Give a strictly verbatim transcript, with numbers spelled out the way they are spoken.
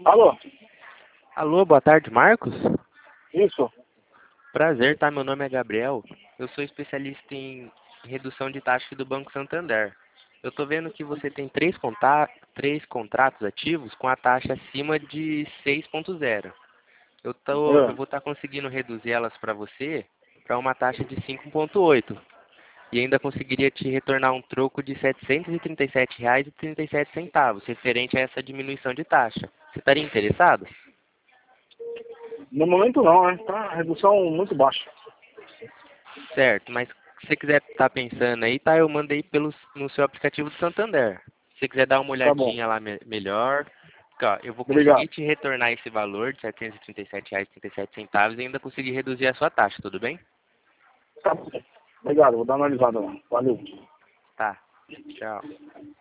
Alô? Alô, boa tarde, Marcos? Isso? Prazer, tá? Meu nome é Gabriel. Eu sou especialista em redução de taxa aqui do Banco Santander. Eu tô vendo que você tem três, conta três contratos ativos com a taxa acima de seis ponto zero. Eu, tô, eu É. vou estar conseguindo reduzir elas para você para uma taxa de cinco ponto oito. E ainda conseguiria te retornar um troco de setecentos e trinta e sete reais e trinta e sete centavos, referente a essa diminuição de taxa. Você estaria interessado? No momento não, né? Tá uma redução muito baixa. Certo, mas se você quiser estar pensando aí, tá? Eu mandei pelos, no seu aplicativo do Santander. Se você quiser dar uma Tá bom. olhadinha lá me- melhor, ó, eu vou conseguir Obrigado. te retornar esse valor de setecentos e trinta e sete reais e trinta e sete centavos e ainda conseguir reduzir a sua taxa, tudo bem? Tá bom. Obrigado, vou dar uma analisada lá. Valeu. Tá. Tchau.